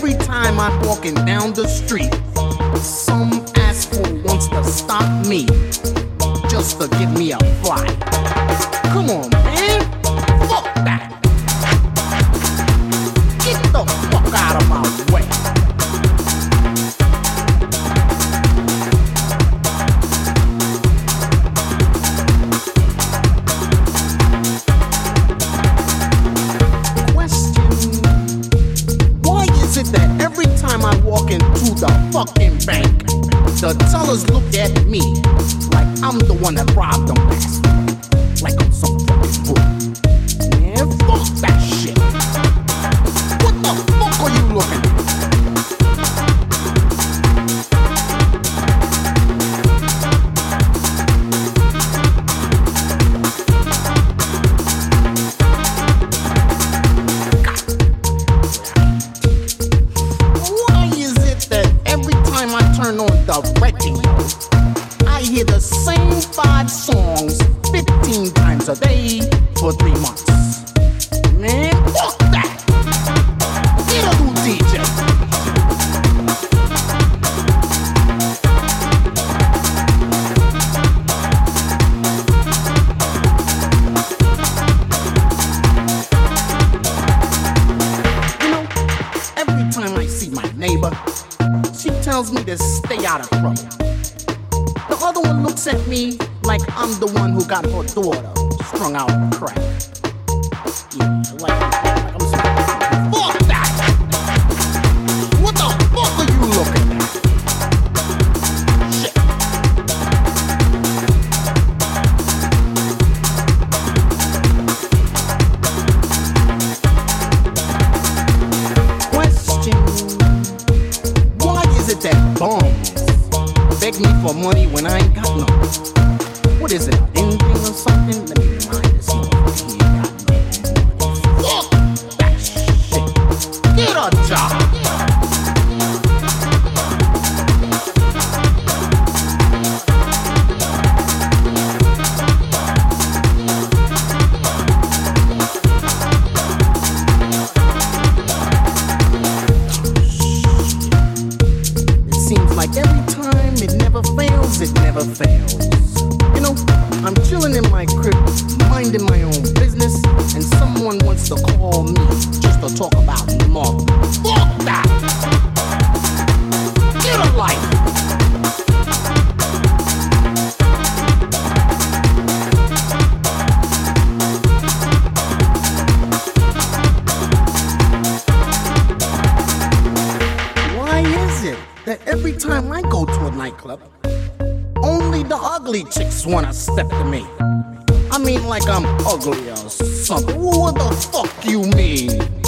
every time I'm walking down the street, some asshole wants to stop me just to give me a fly. Come on, man. Fuck that. Get the fuck out of my way. That every time I walk into the fucking bank, the tellers look at me like I'm the one that robbed them last week. Like I'm some fucking fool. Man, fuck that shit. What the fuck are you looking at? The radio, I hear the same 5 songs 15 times a day for 3 months. Man, fuck that. Get a new DJ. You know, every time I see my neighbor, she tells me to stay out of trouble. The other one looks at me like I'm the one who got her daughter strung out on crack. Yeah, like I'm saying, fuck that! What the fuck are you looking at? Shit. Question. That bums beg me for money when I ain't got none. What is it, anything or something? Let me remind this motherfucker he ain't got no money. Fuck that shit. Get a job. Like every time, it never fails, it never fails. You know, I'm chilling in my crib, minding my own business, and someone wants to call me just to talk about mom. Fuck that! Get a life! Why is it that every time I go to a nightclub, only the ugly chicks wanna step to me? I mean like I'm ugly or something. What the fuck you mean?